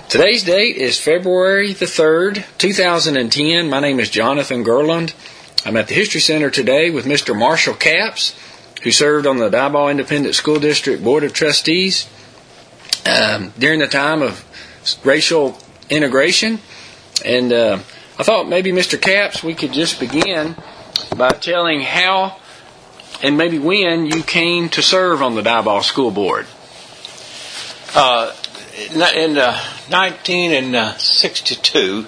Today's date is February the 3rd, 2010. My name is Jonathan Gerland. I'm at the History Center today with Mr. Marshall Capps, who served on the Diboll Independent School District Board of Trustees during the time of racial integration. And I thought maybe, Mr. Capps, we could just begin by telling how and maybe when you came to serve on the Diboll School Board. In 1962,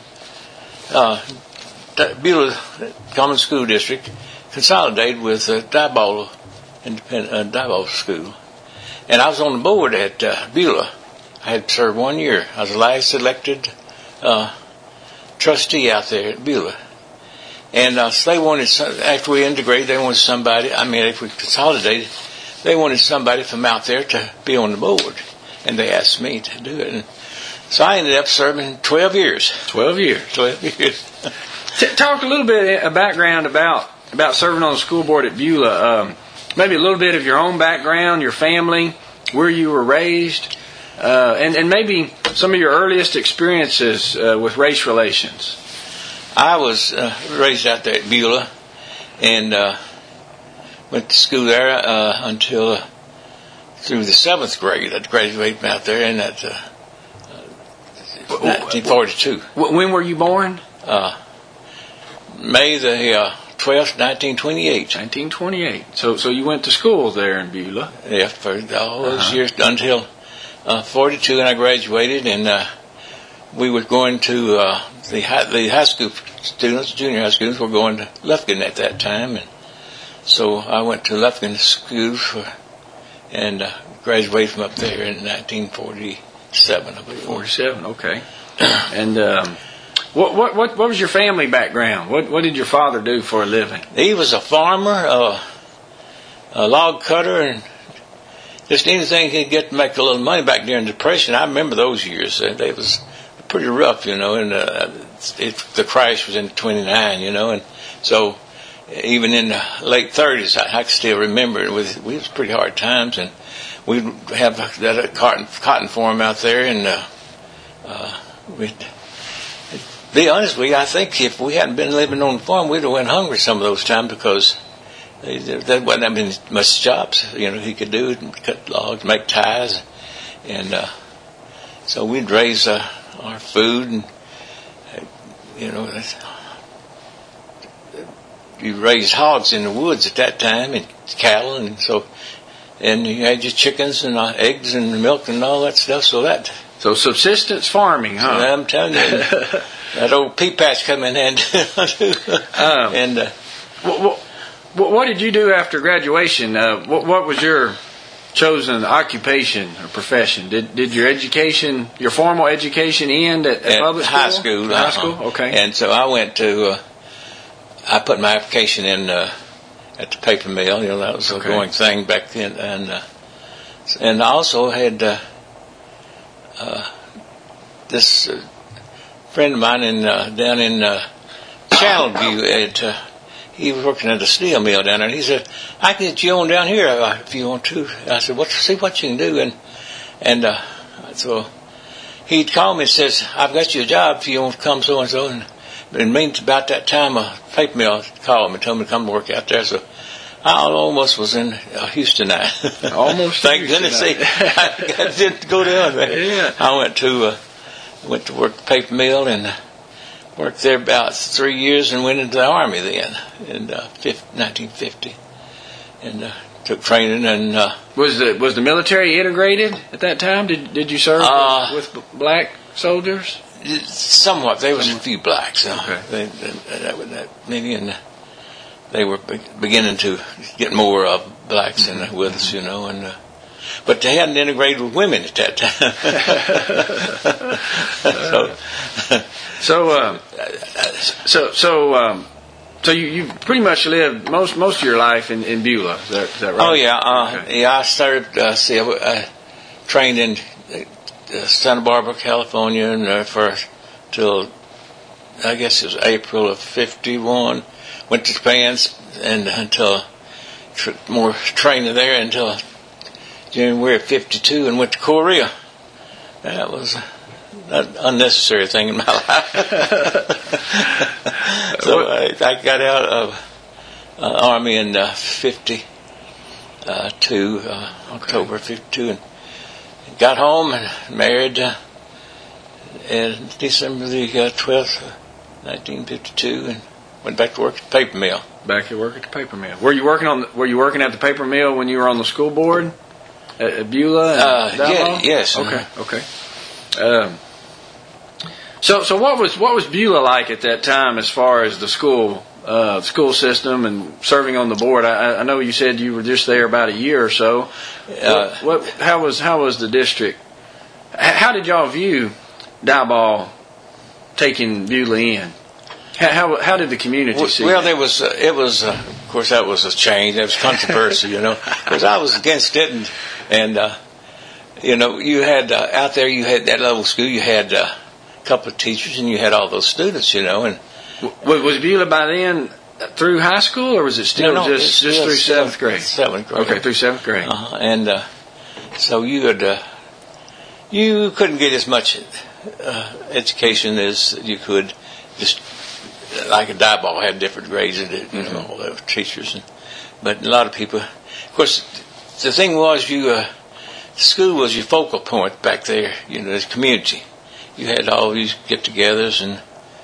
Beulah Common School District consolidated with Diboll Diboll School, and I was on the board at Beulah. I had served 1 year. I was the last elected trustee out there at Beulah, and so they wanted, after we integrated, they wanted somebody. If we consolidated, they wanted somebody from out there to be on the board. And they asked me to do it. And so I ended up serving 12 years. 12 years. 12 years. Talk a little bit of background about serving on the school board at Beulah. Maybe a little bit of your own background, your family, where you were raised, and maybe some of your earliest experiences with race relations. I was raised out there at Beulah and went to school there until... through the 7th grade. I graduated out there in 1942. When were you born? May the 12th, 1928. 1928. So you went to school there in Beulah? Yeah, for all those years until 42, and I graduated, and we were going to the high school students, junior high students, were going to Lufkin at that time, and so I went to Lufkin School and graduated from up there in 1947, I believe. 47, okay. And what was your family background? What did your father do for a living? He was a farmer, a log cutter, and just anything he'd get to make a little money back during the Depression. I remember those years. They was pretty rough, and the crash was in 29, and so even in the late 30s, I can still remember it. It was pretty hard times, and we'd have that cotton farm out there, and be honest with you, I think if we hadn't been living on the farm, we'd have went hungry some of those times because there wasn't that many much jobs, he could do, cut logs, make ties, and so we'd raise our food, and you raised hogs in the woods at that time, and cattle, and you had your chickens and eggs and milk and all that stuff. So subsistence farming, huh? I'm telling you, that old pea patch come in handy. And what did you do after graduation? What was your chosen occupation or profession? Did your education, your formal education, end at public school? High school. High school, okay. And so I went to. I put my application in at the paper mill. That was a going thing back then, and I also had this friend of mine down in Channelview. He was working at a steel mill down there, and he said, "I can get you on down here if you want to." I said, "See what you can do," and so he'd call me and says, "I've got you a job if you want to come so and so." And it means about that time a paper mill called me and told me to come work out there. So I almost was in Houston now. Almost. Thank goodness I didn't go down there. Yeah. I went to work the paper mill and worked there about 3 years and went into the Army then in 1950 and took training and was the military integrated at that time? Did you serve with black soldiers? Somewhat. There was a few blacks. Okay. That many, and they were beginning to get more blacks with us, and but they hadn't integrated with women at that time. So you pretty much lived most of your life in Beulah. Is that right? Oh yeah. Okay. Yeah. I started. I trained in Santa Barbara, California, and till I guess it was April of '51. Went to Japan and until more training there until January of '52, and went to Korea. That was unnecessary thing in my life. So I got out of Army in 52, October 52, and got home and married in December the 12th, 1952, and went back to work at the paper mill. Back to work at the paper mill. Were you working at the paper mill when you were on the school board at Beulah? Yes. Okay. So what was Beulah like at that time as far as the school system and serving on the board? I know you said you were just there about a year or so. How was the district? How did y'all view Diboll taking Beulah in? How did the community see? Well, it was of course that was a change. That was controversy, because I was against it, and you had out there, you had that level school, you had a couple of teachers, and you had all those students, and was Beulah by then through high school, or was it still just through seventh grade? Seventh grade. Okay, through seventh grade. And so you couldn't get as much education as you could just. Like a Diboll had different grades, all the teachers, but a lot of people. Of course, the thing was, school was your focal point back there. The community. You had all these get-togethers, and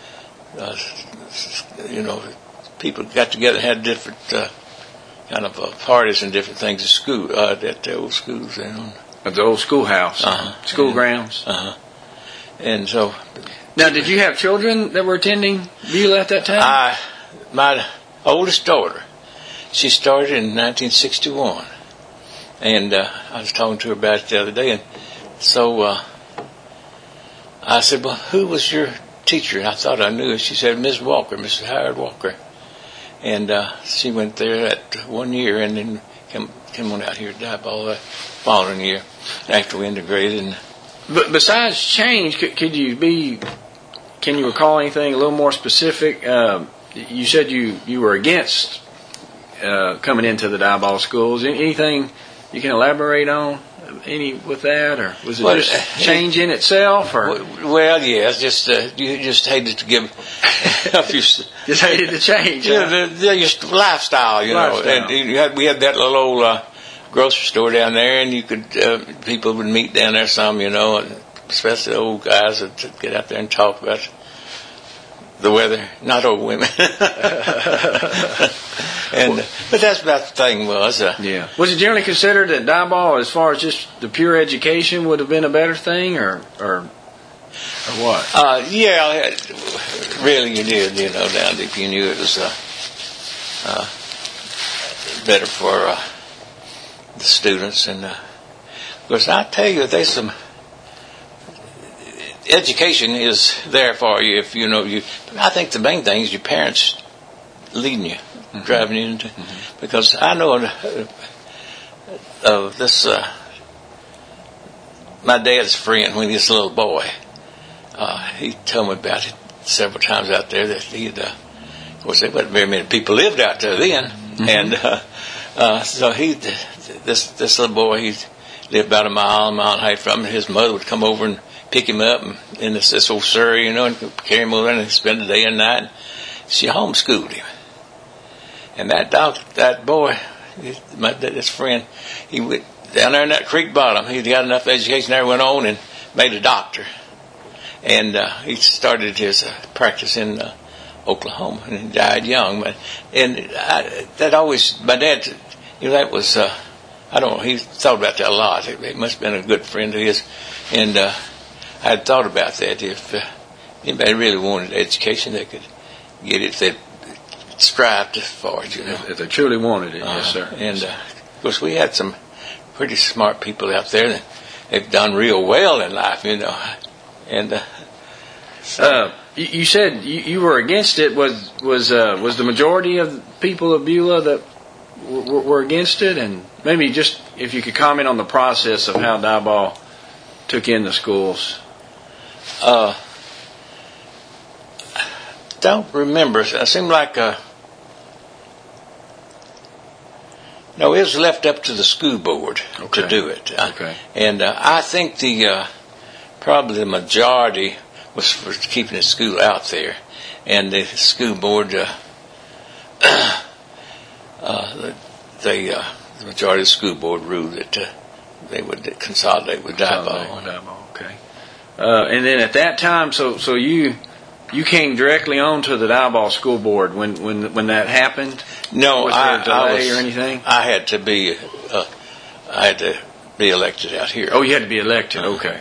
people got together and had different kind of parties and different things at school, at the old schools. At the old schoolhouse, school grounds. And so. Now, did you have children that were attending Beulah at that time? My oldest daughter, she started in 1961, and I was talking to her about it the other day, and so I said, "Well, who was your teacher?" And I thought I knew her. She said, "Miss Walker, Mrs. Howard Walker," and she went there that 1 year, and then came on out here to Diboll the following year after we integrated. But besides change, can you recall anything a little more specific? You said you were against coming into the Diboll schools. Anything you can elaborate on? Any with that, or was it just change in itself? Or well, yes, just you just hated to give a few. Just hated to change. Just lifestyle, And we had that little old grocery store down there, and you could people would meet down there some, and especially the old guys would get out there and talk about the weather, not old women. But that's about the thing was. Yeah. Was it generally considered that Diboll, as far as just the pure education, would have been a better thing, or what? Yeah, really you did, down deep you knew it was better for the students, and because I tell you, there's some education is there for you if you. I think the main thing is your parents leading you, driving you into. Because I know of this. My dad's friend when he was a little boy, he told me about it several times out there that he'd. Of course, there wasn't very many people lived out there then, and so this little boy, he lived about a mile and a half from him. His mother would come over and pick him up in this old Surrey, and carry him over and spend the day and night. She homeschooled him. And that boy, this friend, he went down there in that creek bottom. He got enough education there, went on and made a doctor. And he started his practice in Oklahoma, and he died young. My dad, that was, I don't know, he thought about that a lot. He must have been a good friend of his. And I had thought about that. If anybody really wanted education, they could get it if they strived for it, If they truly wanted it, yes, sir. And, of course, we had some pretty smart people out there that have done real well in life, And you said you were against it. Was the majority of the people of Beulah that were against it? And maybe just if you could comment on the process of how Diboll took in the schools. Don't remember. It seemed like no, it was left up to the school board to do it. Okay. And I think the probably the majority was for keeping the school out there, and the school board, the majority of the school board ruled that they would consolidate with Diboll. Okay. And then at that time, so you came directly on to the Diboll School Board when that happened? No, was there a delay or anything? I had to be elected out here. Oh, you had to be elected. Okay.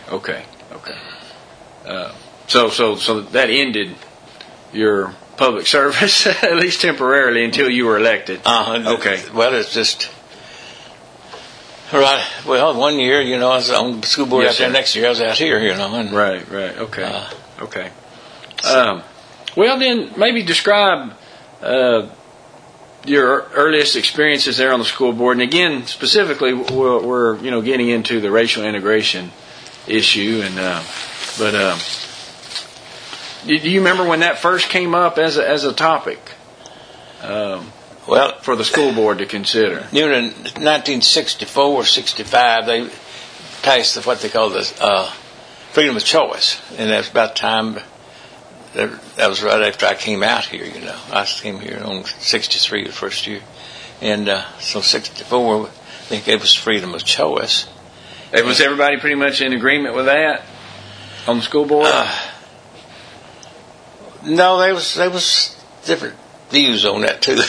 So that ended your public service, at least temporarily, until you were elected. Okay. Well, it's just right. Well, 1 year, I was on the school board. Yeah, next year, I was out here. And, right. Okay. Okay. Well, then maybe describe your earliest experiences there on the school board. And again, specifically, we're getting into the racial integration issue. But do you remember when that first came up as a topic? Well, for the school board to consider. In 1964 or 65, they passed what they call the freedom of choice, and that's about time. That was right after I came out here. I came here on 63 the first year, and so 64 they gave us freedom of choice. Was everybody pretty much in agreement with that on the school board? No, there was different views on that too.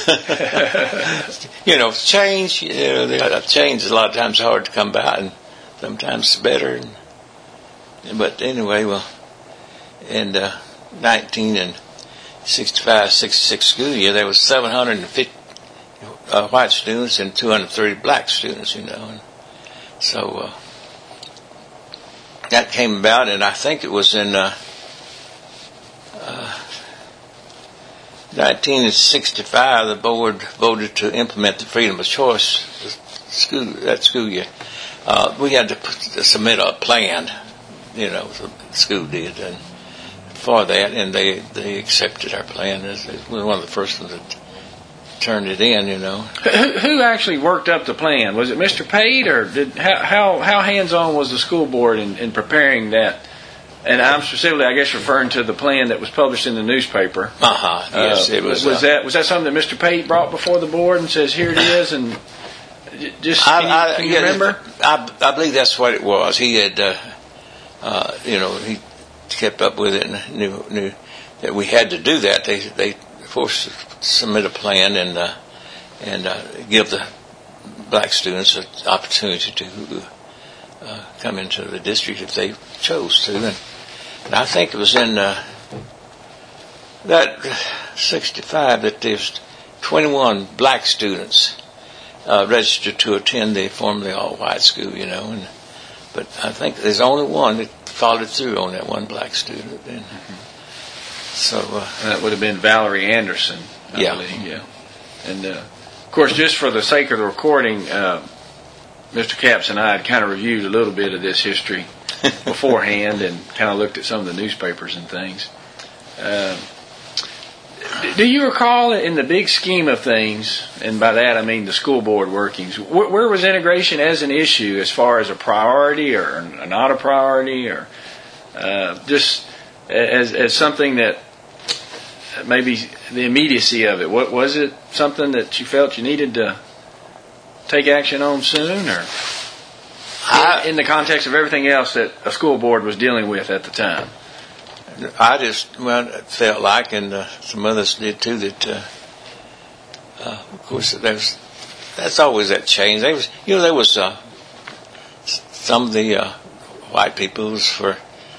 Change. Change is a lot of times hard to come by, and sometimes it's better. But anyway, in 1965, 66 school year, there was 750 white students and 230 black students. And so that came about, and I think it was in 1965, the board voted to implement the freedom of choice that school year. We had to submit a plan, the school did, and for that, and they accepted our plan. It was one of the first ones that turned it in, Who actually worked up the plan? Was it Mr. Pate, or how hands-on was the school board in preparing that? And I'm specifically, I guess, referring to the plan that was published in the newspaper. Yes, it was. Was that something that Mr. Pate brought before the board and says, "Here it is"? And just can you remember? I believe that's what it was. He had, he kept up with it and knew that we had to do that. They forced us to submit a plan and give the black students an opportunity to come into the district if they chose to. And I think it was in that 65 that there's 21 black students registered to attend the formerly all-white school, but I think there's only one that followed through on that one black student. And so that would have been Valerie Anderson, I believe. Yeah. And of course, just for the sake of the recording, Mr. Capps and I had kind of reviewed a little bit of this history beforehand and kind of looked at some of the newspapers and things. Do you recall, in the big scheme of things, and by that I mean the school board workings, where was integration as an issue as far as a priority or not a priority, or just as something that maybe the immediacy of it? What was it, something that you felt you needed to take action on soon, or in the context of everything else that a school board was dealing with at the time? I just felt like, and some others did too, that of course that's always that change. There was some of the white people was for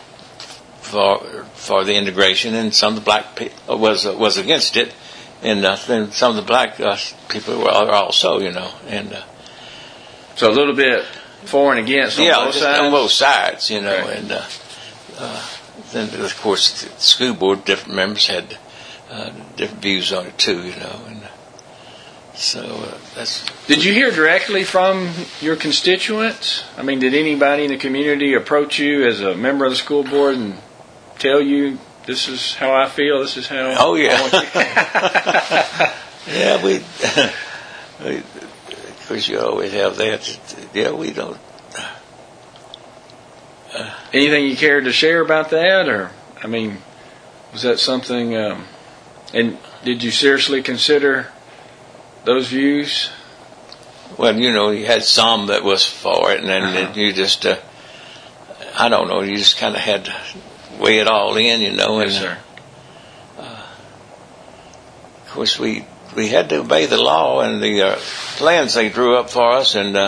the integration, and some of the black people was against it, and then some of the black people were also, and so a little bit for and against on both sides? On both sides, Okay. And then, of course, the school board, different members had different views on it too, and so that's... Did you hear directly from your constituents? I mean, did anybody in the community approach you as a member of the school board and tell you, this is how I feel, this is how Oh, yeah. I want you? Yeah, we of course, you always have that. Yeah, we don't... anything you cared to share about that, or I mean, was that something? And did you seriously consider those views? Well, you had some that was for it, and then you just, I don't know, you just kind of had to weigh it all in, Yes, and, sir. Of course, we had to obey the law and the plans they drew up for us, and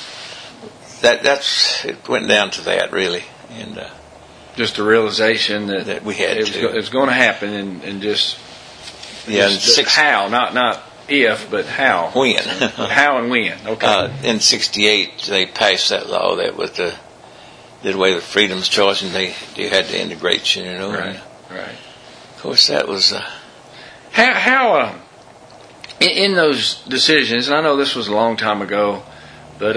it went down to that, really, and just a realization that we had it was going to happen, and just how, not if, but how. When. How and when. Okay. In 1968, they passed that law that was did away with freedom's choice, and you had to integrate, Right. And, right. of course, that was. How in those decisions, and I know this was a long time ago, but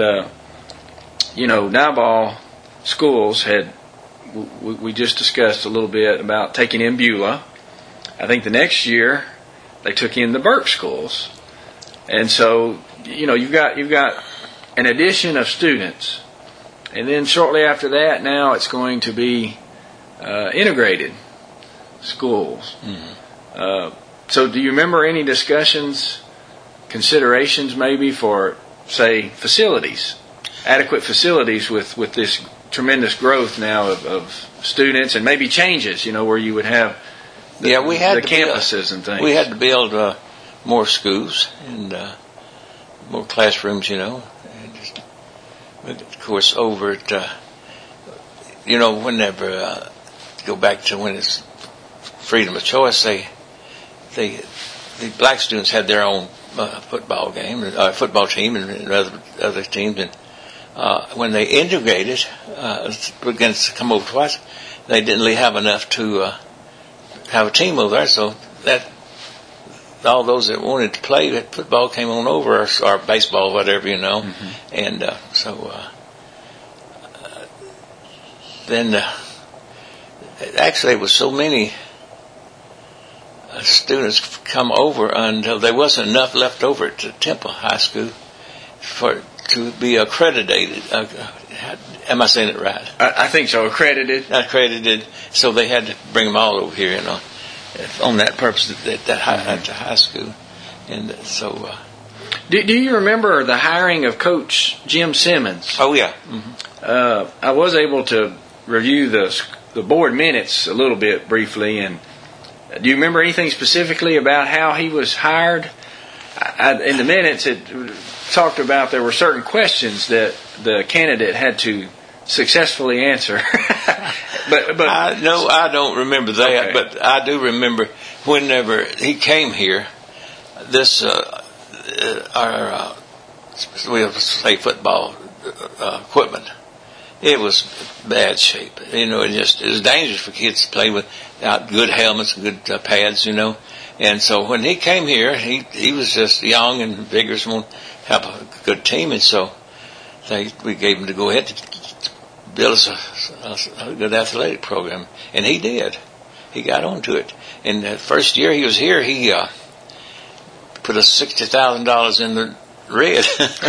Nyball schools had. We just discussed a little bit about taking in Beulah. I think the next year they took in the Burke schools, and so you've got an addition of students, and then shortly after that, now it's going to be integrated schools. Mm-hmm. So, do you remember any discussions, considerations maybe for, say, facilities, adequate facilities with this tremendous growth now of students, and maybe changes, where you would have the campuses and things. We had to build more schools and more classrooms, and just, of course, over at, whenever go back to when it's freedom of choice, the black students had their own football team and other teams, and when they integrated, began to come over twice, they didn't really have enough to have a team over there, so that all those that wanted to play that football came on over, or baseball, whatever, Mm-hmm. and then actually it was so many students come over until there wasn't enough left over at Temple High School to be accredited. Am I saying it right? I think so. Accredited. Accredited. So they had to bring them all over here, on that purpose at the high school. And so. Do you remember the hiring of Coach Jim Simmons? Oh yeah. Mm-hmm. I was able to review the board minutes a little bit briefly, and do you remember anything specifically about how he was hired? In the minutes, it talked about there were certain questions that the candidate had to successfully answer. but I don't remember that, okay. But I do remember whenever he came here, this we'll say football equipment. It was bad shape. It was dangerous for kids to play without good helmets and good pads, And so when he came here, he was just young and vigorous and wanted to have a good team. And so we gave him to go ahead to build us a good athletic program. And he did. He got onto it. And the first year he was here, he put us $60,000 in the red.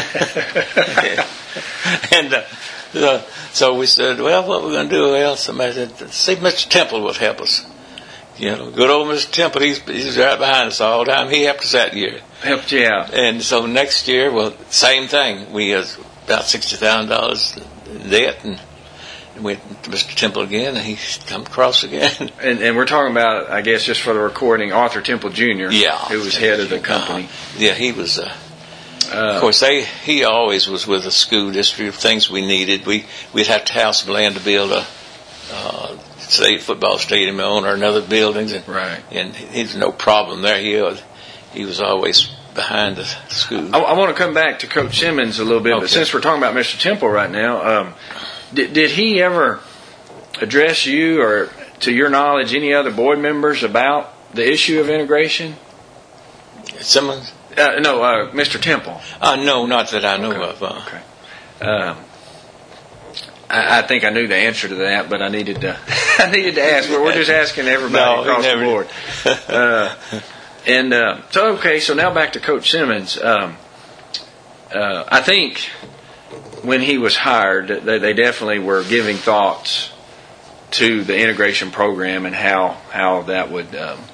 And so we said, well, what we're going to do? Well, somebody said, see, Mr. Temple would help us. Good old Mr. Temple, he's right behind us all the time. He helped us that year. Helped you out. And so next year, same thing. We had about $60,000 in debt, and went to Mr. Temple again, and he's come across again. And we're talking about, I guess, just for the recording, Arthur Temple Jr., yeah, who was head of the company. Yeah, he was. Of course, he always was with the school district. Things we needed, we'd have to have some land to build a state football stadium on, or another buildings, and right. And he's no problem there. He was always behind the school. I want to come back to Coach Simmons a little bit, but since we're talking about Mr. Temple right now, did he ever address you, or to your knowledge, any other board members about the issue of integration? Simmons? No, Mr. Temple. No, not that I know of. Okay. I think I knew the answer to that, but I needed to ask. But we're just asking everybody across the board. So now back to Coach Simmons. I think when he was hired, they definitely were giving thoughts to the integration program and how that would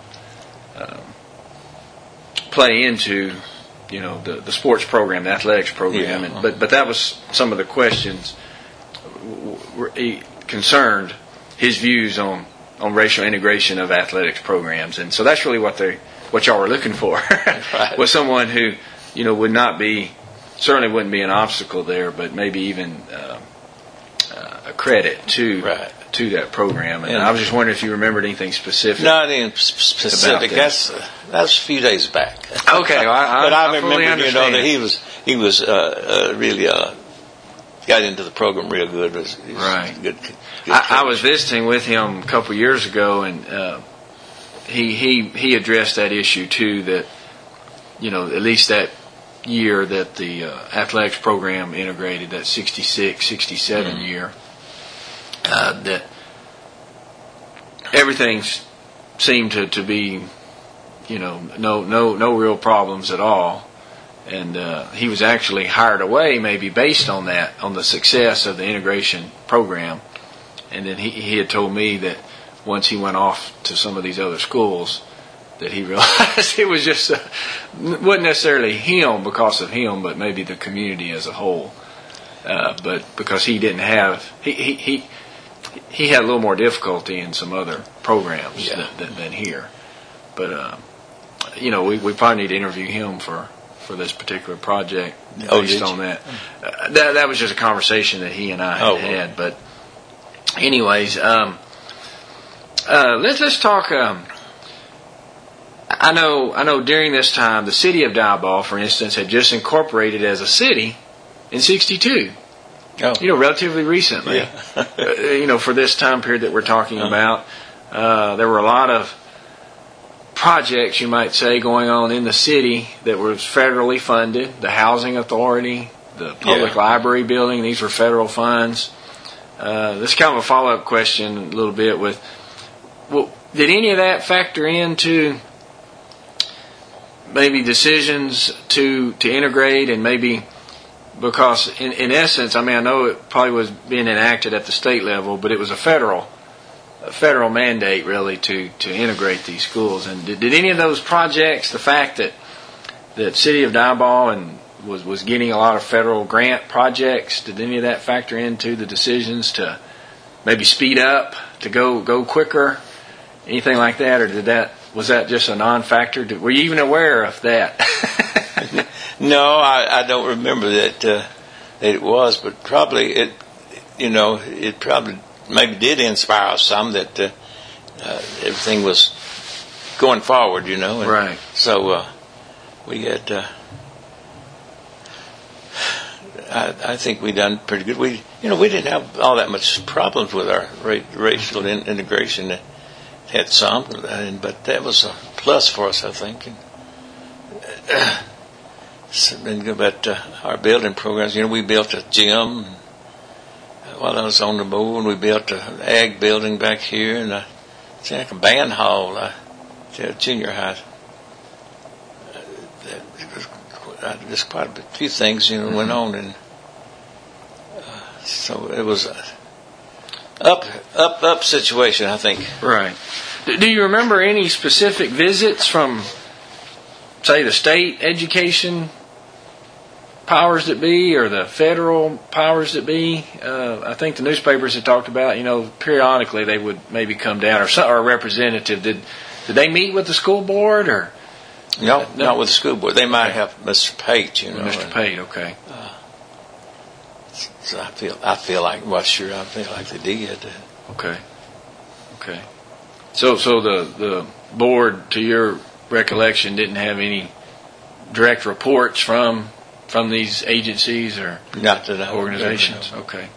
play into, you know, the sports program, the athletics program. Yeah. But that was some of the questions he concerned his views on racial integration of athletics programs, and so that's really what y'all were looking for. Right. Was someone who, you know, certainly wouldn't be an obstacle there, but maybe even a credit to that program. And I was just wondering if you remembered anything specific. Not anything specific. That was a few days back. Okay, well, but I remember, fully understand. that he was really got into the program real good. Right. Good I was visiting with him a couple years ago, and he addressed that issue too. That, you know, at least that year that the athletics program integrated, that 66, 67 year, that everything seemed to be, you know, no real problems at all. And he was actually hired away maybe based on that, on the success of the integration program. And then he had told me that once he went off to some of these other schools, that he realized it was just wasn't necessarily him because of him, but maybe the community as a whole. But because he didn't have he had a little more difficulty in some other programs than here. But you know, we probably need to interview him for this particular project based on that. That was just a conversation that he and I had. But anyways, let's talk. I know. During this time, the city of Diboll, for instance, had just incorporated as a city in '62. Oh. You know, relatively recently. Yeah. You know, for this time period that we're talking about, there were a lot of projects, you might say, going on in the city that was federally funded. The housing authority, the public library building, these were federal funds. This is kind of a follow-up question a little bit with, well, did any of that factor into maybe decisions to integrate, and maybe because in essence, I mean, I know it probably was being enacted at the state level, but it was a federal mandate really to integrate these schools. And did any of those projects, the fact that City of Diboll and was getting a lot of federal grant projects, did any of that factor into the decisions to maybe speed up, to go quicker, anything like that, or was that just a non-factor? Were you even aware of that? No, I don't remember that it was, but probably it probably maybe did inspire us some that everything was going forward, you know. And right. So we had. I think we done pretty good. We didn't have all that much problems with our racial integration. Had some, but that was a plus for us, I think. And about our building programs, we built a gym while I was on the board, and we built an ag building back here, and a band hall at junior high. Just quite a few things, went on, and so it was up situation, I think. Right. Do you remember any specific visits from, say, the state education powers that be or the federal powers that be? I think the newspapers had talked about, periodically they would maybe come down, or a representative. Did they meet with the school board, or? No, not with the school board. They might have Mr. Pate, Mr. Pate, okay. So I feel like, I feel like they did. Okay. So the board, to your recollection, didn't have any direct reports from these agencies or not that organizations? No. Okay.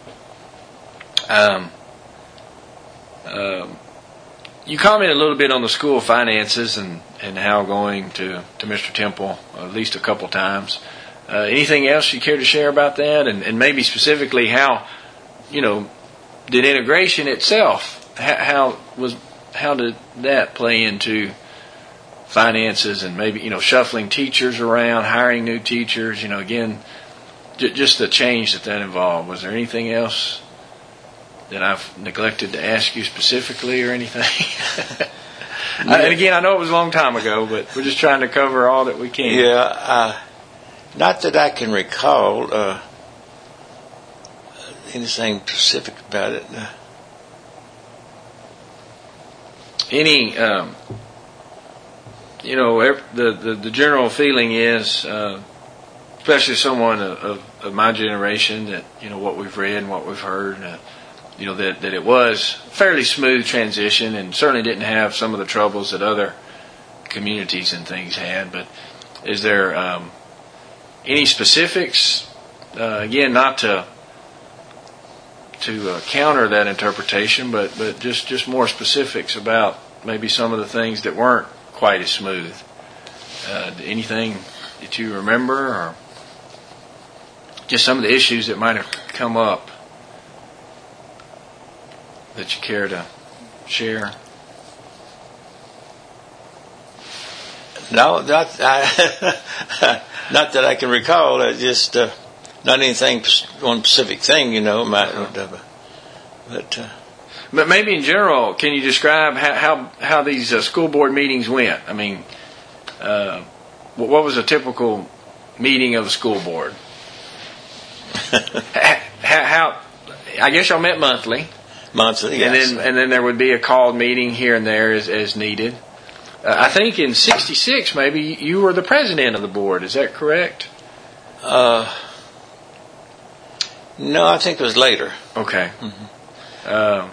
You commented a little bit on the school finances and how going to Mr. Temple at least a couple times. Anything else you care to share about that, and maybe specifically how, did integration itself? How did that play into finances and maybe shuffling teachers around, hiring new teachers? Again, just the change that involved. Was there anything else that I've neglected to ask you specifically or anything? And again, I know it was a long time ago, but we're just trying to cover all that we can. Yeah, not that I can recall anything specific about it. Any, the general feeling is, especially someone of my generation, that what we've read and what we've heard, that it was a fairly smooth transition, and certainly didn't have some of the troubles that other communities and things had. But is there any specifics? Again, not to counter that interpretation, but just more specifics about maybe some of the things that weren't quite as smooth. Anything that you remember, or just some of the issues that might have come up that you care to share? No, not that I can recall. Just not anything, one specific thing, But maybe in general, can you describe how these school board meetings went? I mean, what was a typical meeting of the school board? How? I guess y'all met monthly. Monthly, yes. And then there would be a called meeting here and there as needed. I think in '66 maybe you were the president of the board. Is that correct? No, I think it was later. Okay. Mm-hmm.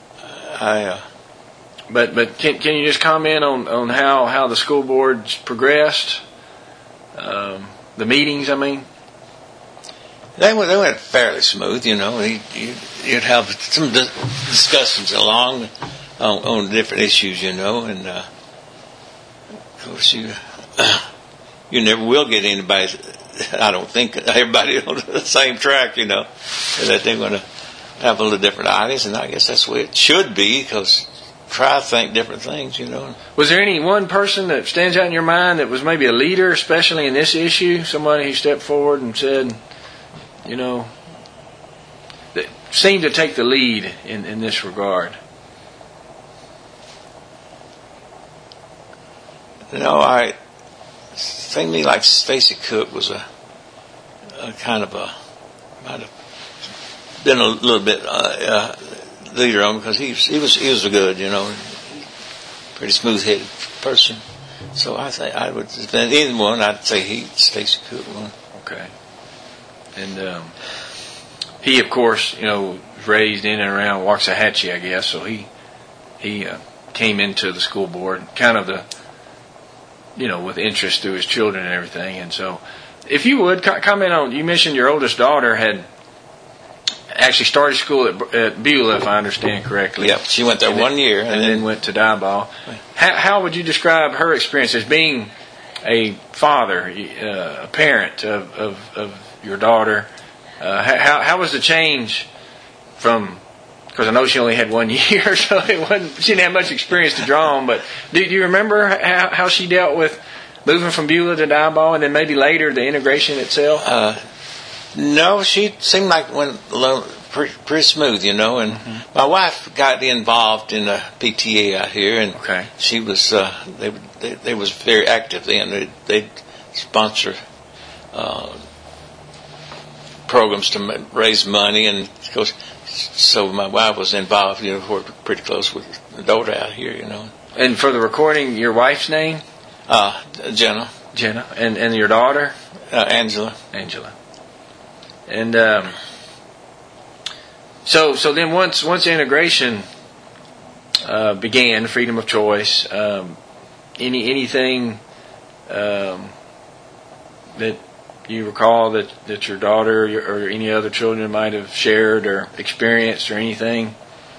But can you just comment on how the school board's progressed? The meetings, I mean. They went fairly smooth, You'd have some discussions along on different issues, and of course you never will get anybody. I don't think everybody on the same track, that they're going to have a little different ideas, and I guess that's the way it should be, because try to think different things, Was there any one person that stands out in your mind that was maybe a leader, especially in this issue? Somebody who stepped forward and said, that seemed to take the lead in this regard? I think me like Stacy Cook was a kind of might have been a little bit leader on, because he was a good, pretty smooth-headed person. So I think I would, if anyone, I'd say Stacy Cook one. Okay. And he, of course, was raised in and around Waxahachie, I guess. So he came into the school board kind of with interest through his children and everything. And so, if you would comment on, you mentioned your oldest daughter had actually started school at Beulah, if I understand correctly. Yep, she went there 1 year. And then went to Diboll. How would you describe her experience as being a father, a parent of your daughter? How was the change from, because I know she only had 1 year, so she didn't have much experience to draw on, but do you remember how she dealt with moving from Beulah to Diboll, and then maybe later the integration itself? No, she seemed like went pretty smooth, and Mm-hmm. my wife got involved in a PTA out here, and okay. She was they was very active then. They'd sponsor programs to raise money, and of course, so my wife was involved. Worked pretty close with the daughter out here, And for the recording, your wife's name? Jenna. Jenna, and your daughter? Angela. Angela. And so then once integration began, freedom of choice, anything that you recall that your daughter or any other children might have shared or experienced or anything?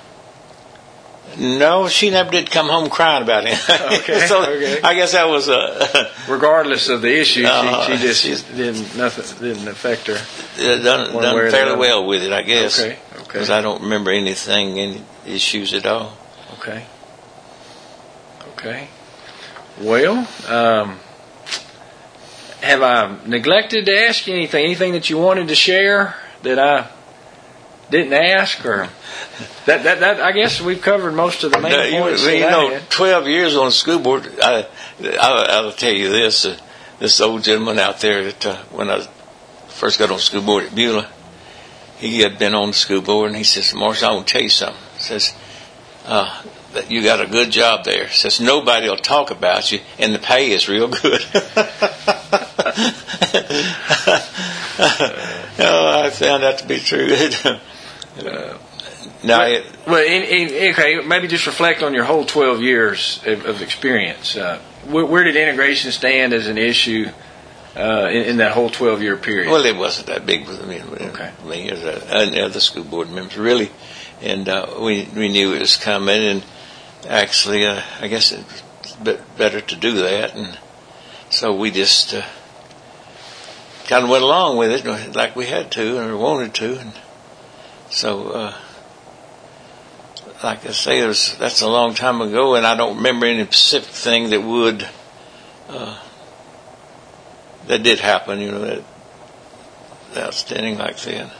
No, she never did come home crying about it. Okay, so okay. I guess that was regardless of the issue, she just didn't affect her. Done fairly well with it, I guess. Okay. Because I don't remember any issues at all. Okay. Well, have I neglected to ask you anything? Anything that you wanted to share that I didn't ask, or that I guess we've covered most of the main points. You know, 12 years on the school board. I'll tell you this. This old gentleman out there that when I first got on the school board at Beulah, he had been on the school board, and he says, "Marshall, I want to tell you something." He says, that you got a good job there. He says, "Nobody will talk about you, and the pay is real good." I found that to be true. Okay, maybe just reflect on your whole 12 years of experience. Where did integration stand as an issue in that whole 12-year period? Well, it wasn't that big with me, as the other school board members, really. And we knew it was coming, and actually, I guess it's better to do that. And so we just kind of went along with it like we had to or wanted to. And so, like I say, that's a long time ago, and I don't remember any specific thing that that did happen, that outstanding like that.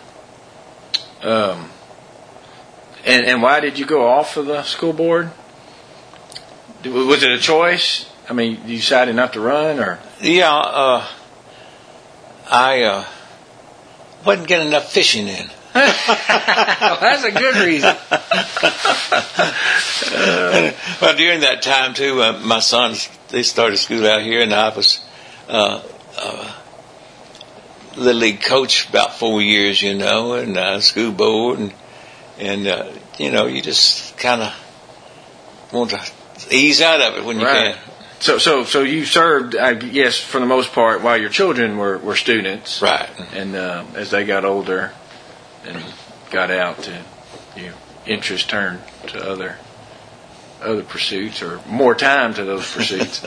And why did you go off of the school board? Was it a choice? I mean, you decided not to run, or? Yeah, I wasn't getting enough fishing in. That's a good reason. Well, during that time too, my sons, they started school out here, and I was Little League coach about 4 years, and school board, and you just kind of want to ease out of it when you can. So you served, I guess, for the most part, while your children were students, right? And as they got older and got out, your interest turned to other pursuits, or more time to those pursuits.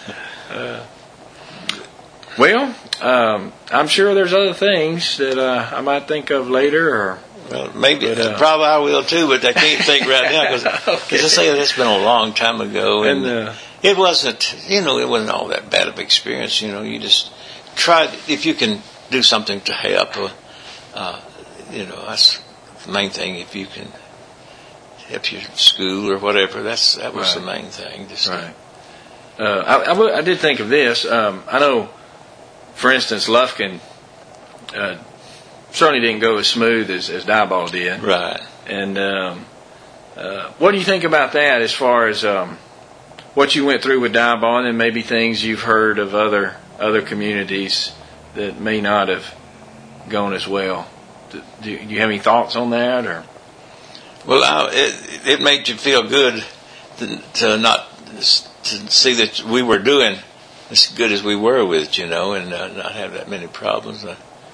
I'm sure there's other things that I might think of later, or. Well, maybe, probably I will too, but I can't think right now because, as I say, that's been a long time ago, and it wasn't, it wasn't all that bad of an experience. You just try, if you can do something to help, that's the main thing. If you can help your school or whatever, that was the main thing. Just right. I did think of this. I know, for instance, Lufkin certainly didn't go as smooth as Diboll did. Right. And what do you think about that as far as what you went through with Diboll, and maybe things you've heard of other communities that may not have gone as well? Do you have any thoughts on that, or? Well, it made you feel good to see that we were doing as good as we were with, and not have that many problems.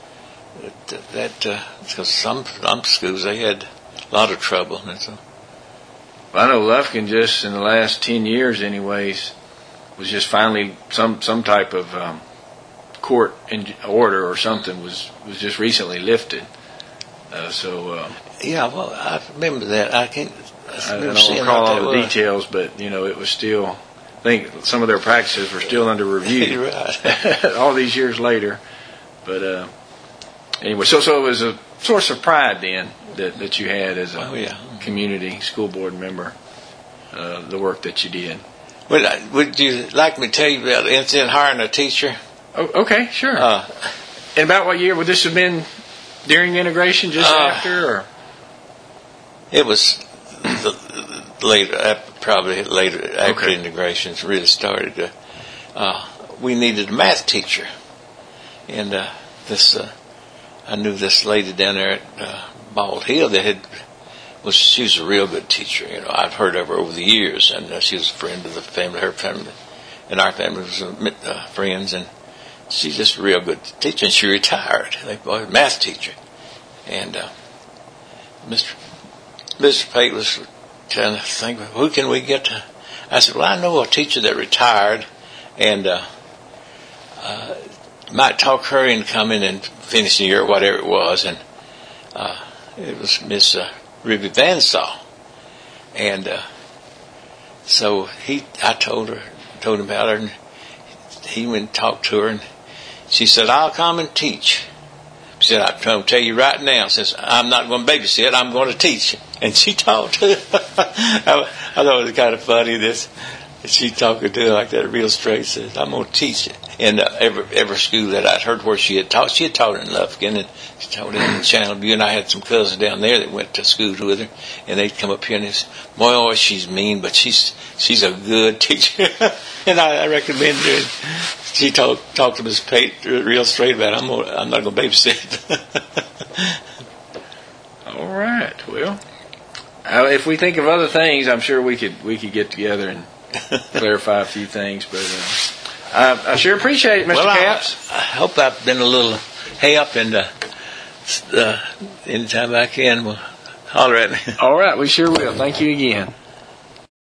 Because some schools, they had a lot of trouble. And so. I know Lufkin just in the last 10 years anyways was just finally some type of court order or something was just recently lifted. Yeah, well, I remember that. I don't recall all the details, but it was still, I think some of their practices were still under review. Right. All these years later. But anyway, so it was a source of pride then that you had as a community school board member, the work that you did. Would you like me to tell you about the incident hiring a teacher? Oh, okay, sure. And about what year would this have been? During integration, just after, or? It was later, probably later after integration really started. We needed a math teacher, and I knew this lady down there at Bald Hill that she was a real good teacher. I've heard of her over the years, and she was a friend of the family. Her family and our family was friends, and she's just a real good teacher. And she retired, a math teacher, and Mr. Pate was trying to think, who can we get to? I said, well, I know a teacher that retired, and might talk her into coming and finishing the year, whatever it was, and it was Miss Ruby Vansaw, and so I told him about her, and he went and talked to her, and She said, I'll come and teach. She said, I'm going to tell you right now, since I'm not going to babysit, I'm going to teach. And she taught. I thought it was kind of funny, this. She talking to her like that, real straight, says, I'm going to teach it. And every school that I'd heard where she had taught in Lufkin, and she taught in Channelview, and I had some cousins down there that went to school with her, and they'd come up here and say, boy, she's mean, but she's a good teacher. And I recommend her. She talked to Miss Pate real straight about it. I'm not going to babysit. All right. Well, if we think of other things, I'm sure we could get together and clarify a few things. But I sure appreciate it, Mr. Capps. I hope I've been a little help, and anytime I can, well, holler at me. All right. We sure will. Thank you again.